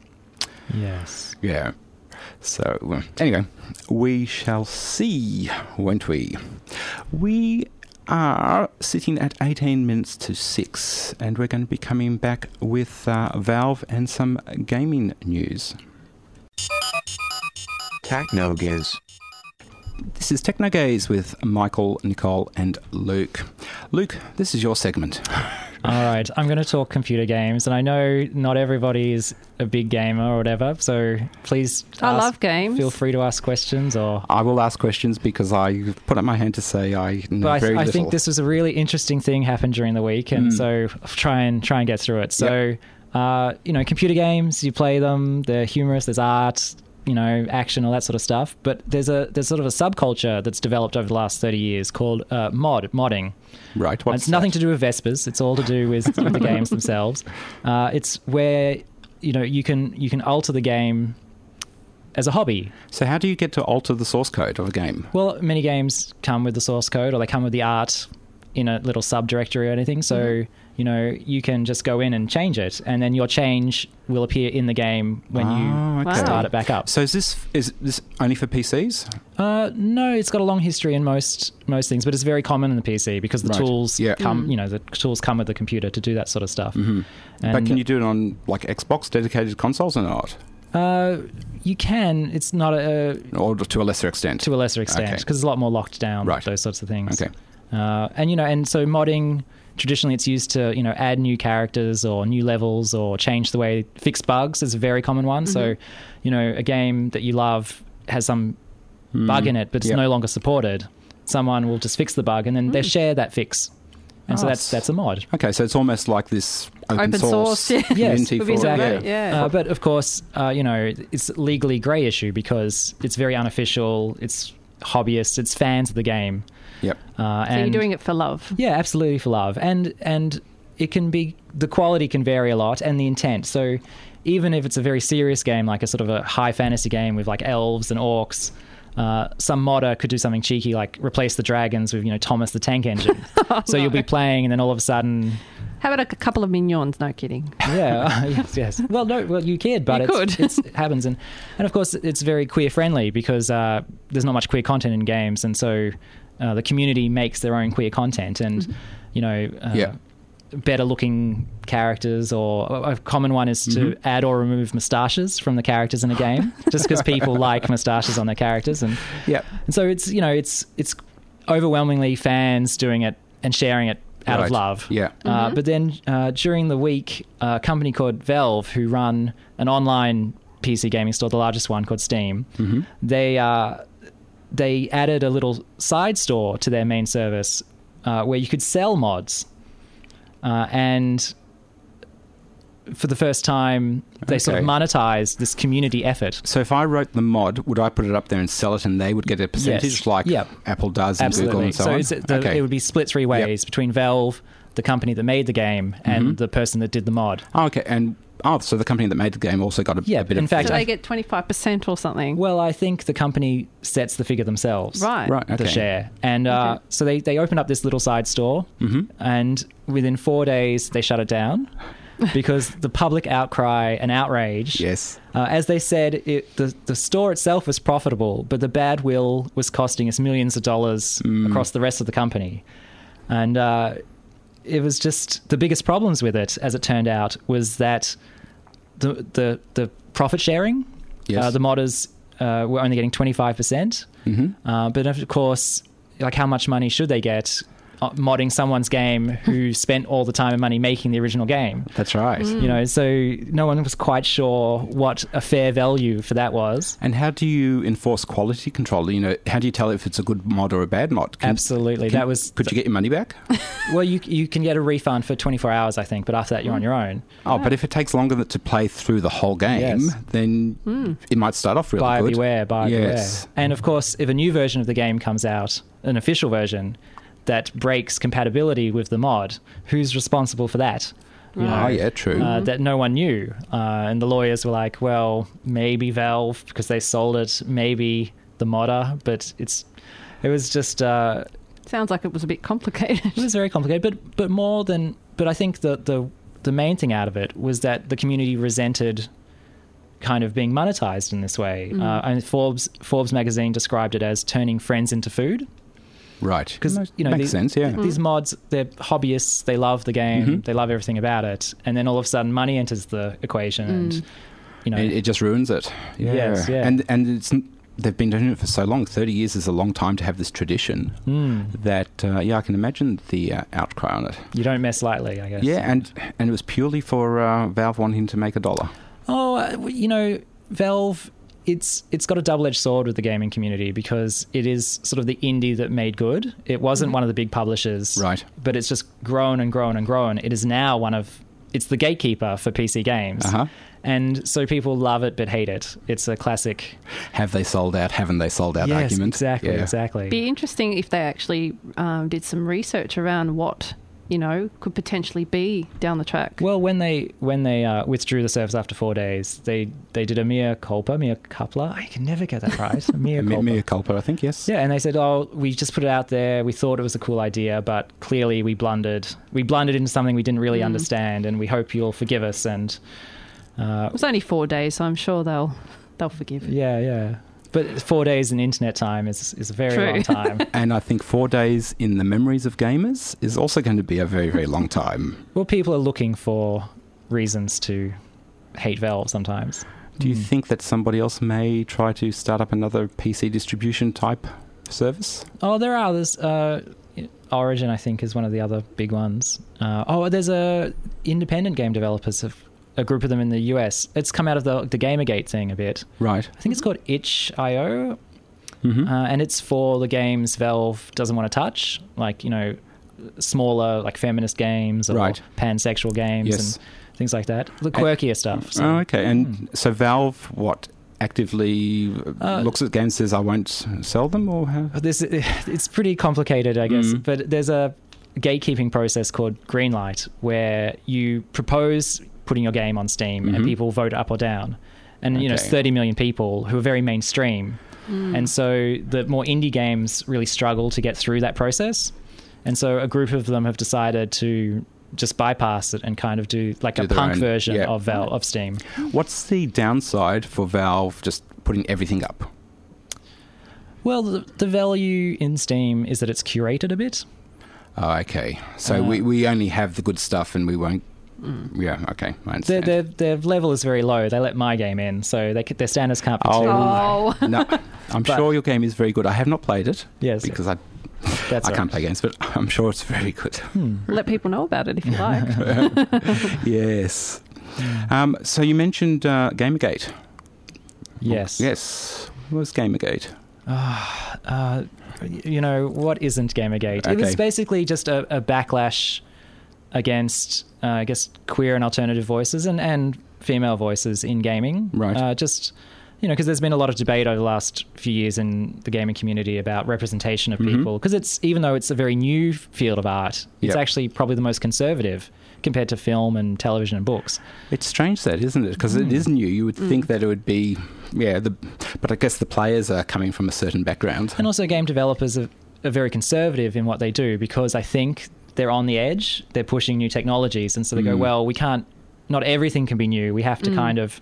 Yes. Yeah. So, uh, anyway, we shall see, won't we? We are sitting at eighteen minutes to six, and we're going to be coming back with uh, Valve and some gaming news. Technogaze. This is Technogaze with Michael, Nicole, and Luke. Luke, this is your segment. All right, I'm going to talk computer games, and I know not everybody is a big gamer or whatever, so please I ask- love games. Feel free to ask questions. Or, I will ask questions because I put up my hand to say I know but I, very I little. think this was a really interesting thing happened during the week, and Mm. so I'll try and try and get through it. So, uh, you know, computer games, you play them, they're humorous, there's art, you know, action, all that sort of stuff. But there's a there's sort of a subculture that's developed over the last thirty years called uh, mod modding. Right, And what's it's nothing that? to do with Vespers. It's all to do with, with the games themselves. Uh, it's where you know you can you can alter the game as a hobby. So how do you get to alter the source code of a game? Well, many games come with the source code, or they come with the art in a little subdirectory or anything. So Mm-hmm. you know you can just go in and change it, and then your change will appear in the game when Oh, you okay. start it back up. So is this is this only for P Cs? Uh, no, it's got a long history in most most things, but it's very common in the P C because the Right. tools Yeah. come. You know, the tools come with the computer to do that sort of stuff. Mm-hmm. And- But can you do it on like Xbox dedicated consoles or not? Uh, you can. It's not a Or to a lesser extent? to a lesser extent Okay. because it's a lot more locked down. Right. Those sorts of things. Okay. Uh, and you know, and so modding traditionally it's used to you know add new characters or new levels or change the way fix bugs is a very common one. So, you know, a game that you love has some bug in it, but it's Yep. no longer supported. Someone will just fix the bug and then they share that fix, and so Oh, that's that's a mod. Okay, so it's almost like this open, Open source, source, yeah. Yes, community would be for exactly. it. Yeah. Uh, but of course, uh, you know, it's a legally grey issue because it's very unofficial. It's hobbyists. It's fans of the game. Yep. Uh, So and you're doing it for love. yeah, absolutely for love. And and it can be, the quality can vary a lot and the intent. So even if it's a very serious game, like a sort of a high fantasy game with like elves and orcs, uh, some modder could do something cheeky like replace the dragons with, you know, Thomas the Tank Engine. Oh, so no. you'll be playing and then all of a sudden... How about a couple of minions? No kidding. Yeah, yes, yes. Well, no, well, you kid, but You it's, could. it's, it happens. And, and of course, it's very queer friendly because uh, there's not much queer content in games. And so uh, the community makes their own queer content. And, Mm-hmm. you know, uh, Yeah. better looking characters, or a common one is to Mm-hmm. add or remove moustaches from the characters in a game, just because people like moustaches on their characters. And, Yeah. and so it's, you know, it's it's overwhelmingly fans doing it and sharing it out Right. of love. Yeah. Uh, but then uh, during the week, a company called Valve, who run an online P C gaming store, the largest one called Steam, Mm-hmm. they uh, they added a little side store to their main service uh, where you could sell mods. Uh, and for the first time, they sort of Okay. monetized this community effort. So if I wrote the mod, would I put it up there and sell it, and they would get a percentage Yes. like Yep. Apple does and Google Absolutely. and so, so on? it's, the, okay. it would be split three ways between Valve, the company that made the game, and Mm-hmm. the person that did the mod. Oh, okay, and oh, so the company that made the game also got a, Yeah, a bit in of fact, So I- they get twenty-five percent or something. Well, I think the company sets the figure themselves. Right. right. The Okay. share. And uh, Okay. so they, they opened up this little side store, Mhm. and within four days, they shut it down because the public outcry and outrage. Yes. Uh, as they said, it, the, the store itself was profitable, but the bad will was costing us millions of dollars Mm. across the rest of the company. And uh, it was just the biggest problems with it, as it turned out, was that the the, the profit sharing, Yes. uh, the modders uh, were only getting twenty-five percent. Mm-hmm. Uh, but of course, like how much money should they get uh, modding someone's game who spent all the time and money making the original game? That's right. Mm. You know, so no one was quite sure what a fair value for that was. And how do you enforce quality control? You know, how do you tell if it's a good mod or a bad mod? Can- Absolutely, can- that was. Could you get your money back? Well, you you can get a refund for twenty-four hours, I think, but after that, you're on your own. Oh, but if it takes longer than to play through the whole game, Yes. then it might start off really Buyer good. beware, buyer Yes. beware. And of course, if a new version of the game comes out, an official version that breaks compatibility with the mod, who's responsible for that? You Oh, yeah, true. Uh, that no one knew. Uh, and the lawyers were like, well, maybe Valve, because they sold it, maybe the modder, but it's it was just uh, Sounds like it was a bit complicated. it was very complicated. But but more than but I think the the the main thing out of it was that the community resented kind of being monetized in this way. Mm. Uh, and Forbes Forbes magazine described it as turning friends into food. Right. Because you know Makes these, sense, yeah. these mods, they're hobbyists. They love the game. Mhm. They love everything about it. And then all of a sudden, money enters the equation, and you know, It, it just ruins it. Yeah. Yes, yeah. And and it's n- they've been doing it for so long. Thirty years is a long time to have this tradition. mm, That uh, yeah, I can imagine the uh, outcry on it. you don't mess lightly, I guess. Yeah, and and it was purely for uh, Valve wanting to make a dollar. Oh, uh, w- you know, Valve. It's it's got a double-edged sword with the gaming community because it is sort of the indie that made good. It wasn't one of the big publishers, Right. But it's just grown and grown and grown. It is now one of it's the gatekeeper for P C games, Uh-huh. and so people love it but hate it. It's a classic. Have they sold out? Haven't they sold out? Yes, argument. exactly, Yeah. exactly. Be interesting if they actually um, did some research around what, you know, could potentially be down the track. Well, when they when they uh, withdrew the service after four days, they they did a mea culpa, mea culpa. I can never get that right. A mea Me- culpa. Mea culpa, I think. Yes. Yeah, and they said, "Oh, we just put it out there. We thought it was a cool idea, but clearly we blundered. We blundered into something we didn't really Mm. understand, and we hope you'll forgive us." And uh, It was only four days, so I'm sure they'll they'll forgive. yeah, yeah. But four days in internet time is is a very True. long time. And I think four days in the memories of gamers is also going to be a very, very long time. Well, people are looking for reasons to hate Valve sometimes. Do you think that somebody else may try to start up another P C distribution type service? Oh, there are others. Uh, Origin, I think, is one of the other big ones. Uh, oh, there's a independent game developers, have, a group of them in the U S. It's come out of the, the Gamergate thing a bit. Right. I think it's called itch dot i o, Mm-hmm. uh, and it's for the games Valve doesn't want to touch, like, you know, smaller, like feminist games or Right. pansexual games Yes. and things like that. The quirkier stuff. So. Oh, okay. And so Valve, what, actively Uh, looks at games and says, I won't sell them? Or how? This it's pretty complicated, I guess. Mm. But there's a gatekeeping process called Greenlight, where you propose putting your game on Steam Mm-hmm. and people vote up or down. And, you know, it's Okay. thirty million people who are very mainstream. And so the more indie games really struggle to get through that process. And so a group of them have decided to just bypass it and kind of do like Do a their punk own- version yeah. of Valve, of Steam. What's the downside for Valve just putting everything up? Well, the, the value in Steam is that it's curated a bit. Oh, okay. So Uh, we, we only have the good stuff and we won't... Yeah, okay, I Their, understand. their, their level is very low. They let my game in, so they, c- their standards can't be too Oh. Oh, No, I'm But- sure your game is very good. I have not played it Yes. because I That's I right. can't play games, but I'm sure it's very good. let people know about it if you like. Yes. Um, so you mentioned uh, Gamergate. Yes. Yes. What was Gamergate? Uh, you know, what isn't Gamergate? It was Okay. basically just a, a backlash against, uh, I guess, queer and alternative voices and, and female voices in gaming. Right. Uh, just, you know, because there's been a lot of debate over the last few years in the gaming community about representation of Mm-hmm. people. Because it's, even though it's a very new field of art, it's Yep. actually probably the most conservative compared to film and television and books. It's strange that, isn't it? Because it is new. You would think that it would be, yeah, the, but I guess the players are coming from a certain background. And also game developers are, are very conservative in what they do because I think they're on the edge, they're pushing new technologies, and so they go, well, we can't, not everything can be new. We have to kind of,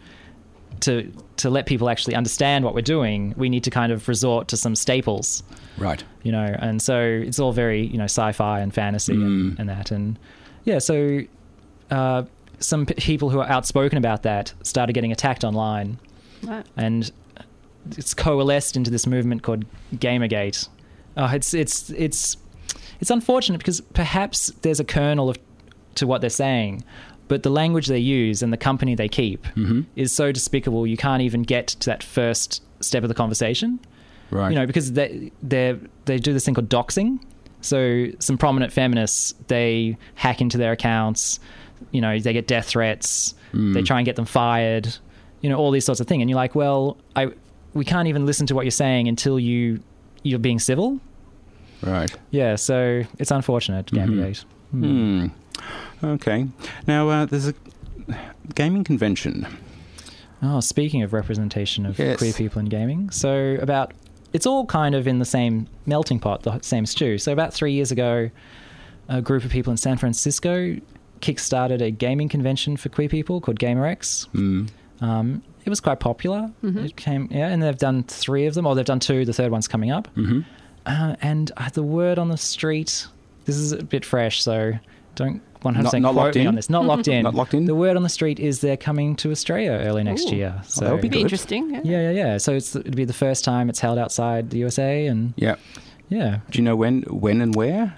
to to let people actually understand what we're doing, we need to kind of resort to some staples, Right. you know, and so it's all very, you know, sci-fi and fantasy and, and that. And yeah, so uh, some p- people who are outspoken about that started getting attacked online. Right. And it's coalesced into this movement called Gamergate. Uh, it's it's it's it's unfortunate because perhaps there's a kernel of to what they're saying, but the language they use and the company they keep is so despicable you can't even get to that first step of the conversation. Right. You know, because they they they do this thing called doxing. So some prominent feminists, they hack into their accounts. You know, they get death threats. They try and get them fired. You know, all these sorts of things. And you're like, well, I we can't even listen to what you're saying until you you're being civil. Right. Yeah, so it's unfortunate, Gamergate. Hmm. Okay. Now, uh, there's a gaming convention. Oh, speaking of representation of Yes. queer people in gaming, so about it's all kind of in the same melting pot, the same stew. So about three years ago, a group of people in San Francisco kickstarted a gaming convention for queer people called GamerX. Mm. Um, it was quite popular. It came, yeah, and they've done three of them, or they've done two. The third one's coming up. Mm-hmm. Uh, and uh, the word on the street, this is a bit fresh, so don't one hundred percent Not- not quote locked me in? on this. Not locked in. Not locked in? The word on the street is they're coming to Australia early next Ooh. year. So that would be Be good. interesting. Yeah. yeah, yeah, yeah. So it's it'd be the first time it's held outside the U S A, and Yeah. yeah, Do you know when, when and where?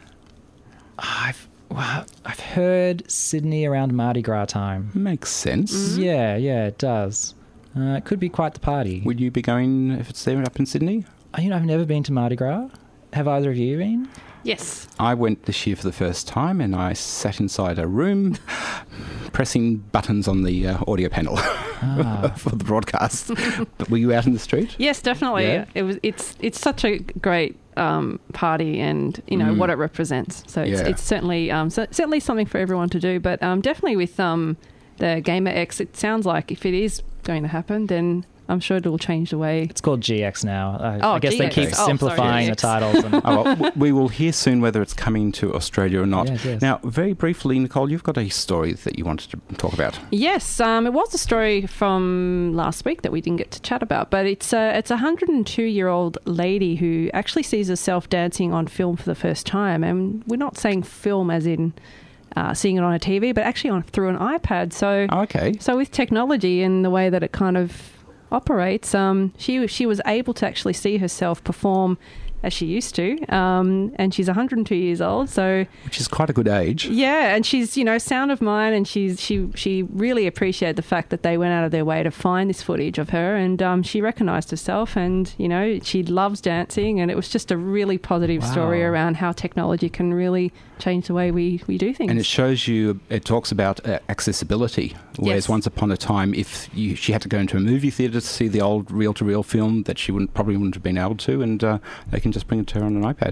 I've well, I've heard Sydney around Mardi Gras time. Makes sense. Yeah, yeah, it does. Uh, it could be quite the party. Would you be going if it's there up in Sydney? Uh, you know, I've never been to Mardi Gras. Have either of you been? Yes. I went this year for the first time and I sat inside a room pressing buttons on the uh, audio panel for the broadcast. But were you out in the street? Yes, definitely. Yeah? It was. It's. It's such a great um, party, and you know what it represents. So it's, Yeah. it's certainly um, so, certainly something for everyone to do. But um, definitely with um, the GamerX, it sounds like if it is going to happen, then I'm sure it will change the way. It's called G X now. Uh, Oh, I guess they G X. keep Oh, sorry, simplifying G the X. titles. And, Oh, well, w- we will hear soon whether it's coming to Australia or not. Yes, yes. Now, very briefly, Nicole, you've got a story that you wanted to talk about. Yes, um, it was a story from last week that we didn't get to chat about, but it's a it's a one hundred two year old lady who actually sees herself dancing on film for the first time, and we're not saying film as in uh, seeing it on a T V, but actually on through an iPad. So, Oh, okay. so with technology and the way that it kind of operates, um, she she was able to actually see herself perform as she used to, um, and she's one hundred two years old. So. Which is quite a good age. Yeah, and she's, you know, sound of mind, and she's she she really appreciated the fact that they went out of their way to find this footage of her, and um, she recognised herself, and you know, she loves dancing, and it was just a really positive story Wow. around how technology can really change the way we, we do things. And it shows you, it talks about uh, accessibility. Whereas Yes. once upon a time, if you, she had to go into a movie theatre to see the old reel-to-reel film, that she wouldn't probably wouldn't have been able to, and uh, they can just bring it to her on an iPad.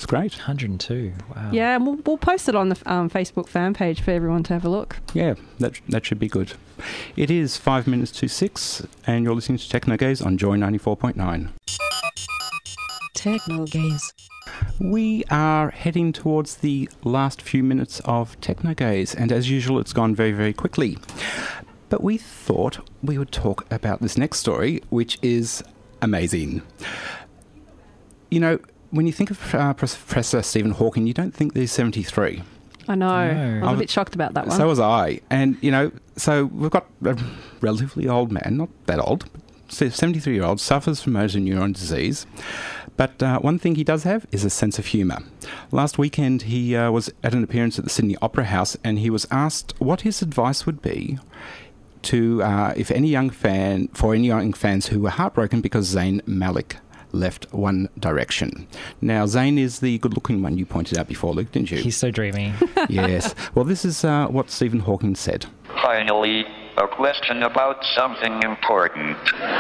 It's great. one hundred two. Wow. Yeah, and we'll, we'll post it on the um, Facebook fan page for everyone to have a look. Yeah, that that should be good. It is five minutes to six, and you're listening to Techno Gaze on Joy ninety-four point nine. Techno Gaze. We are heading towards the last few minutes of Techno Gaze, and as usual, it's gone very, very quickly. But we thought we would talk about this next story, which is amazing. You know, when you think of uh, Professor Stephen Hawking, you don't think he's seventy-three. I know. No. I was I'm- a bit shocked about that one. So was I. And, you know, so we've got a relatively old man, not that old, seventy-three-year-old, suffers from motor neuron disease. But uh, one thing he does have is a sense of humour. Last weekend he uh, was at an appearance at the Sydney Opera House, and he was asked what his advice would be to, uh, if any young fan, for any young fans who were heartbroken because Zayn Malik left One Direction. Now, Zayn is the good-looking one you pointed out before, Luke, didn't you? He's so dreamy. Yes. Well, this is uh, what Stephen Hawking said. Finally, a question about something important.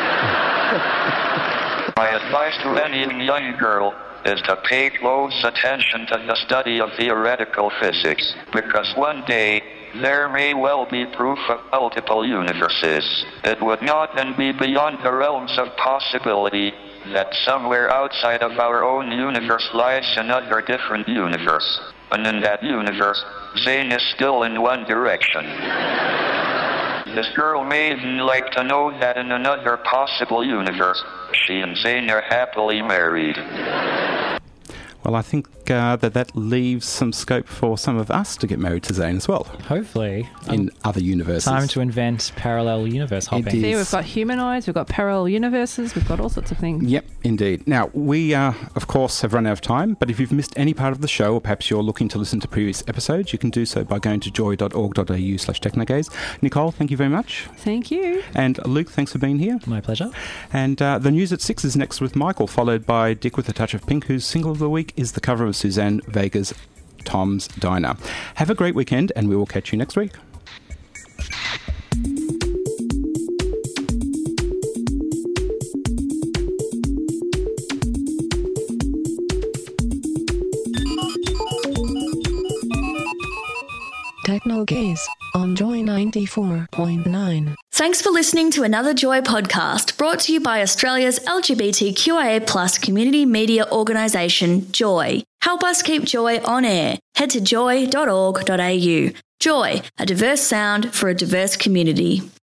My advice to any young girl is to pay close attention to the study of theoretical physics, because one day there may well be proof of multiple universes. It would not then be beyond the realms of possibility that somewhere outside of our own universe lies another different universe. And in that universe, Zayn is still in One Direction. This girl may even like to know that in another possible universe, she and Zayn are happily married. Well, I think uh, that that leaves some scope for some of us to get married to Zayn as well, Hopefully. in Um, other universes. time to invent parallel universe hopping. Indeed. See, we've got humanoids, we've got parallel universes, we've got all sorts of things. Yep, indeed. Now, we, uh, of course, have run out of time, but if you've missed any part of the show, or perhaps you're looking to listen to previous episodes, you can do so by going to joy.org.au slash technogaze. Nicole, thank you very much. Thank you. And Luke, thanks for being here. My pleasure. And uh, the news at six is next with Michael, followed by Dick with a Touch of Pink, whose single of the week is the cover of Suzanne Vega's Tom's Diner. Have a great weekend, and we will catch you next week. Techno Gaze on Joy ninety-four point nine. Thanks for listening to another Joy podcast brought to you by Australia's L G B T Q I A plus community media organisation, Joy. Help us keep Joy on air. Head to joy dot org dot a u. Joy, a diverse sound for a diverse community.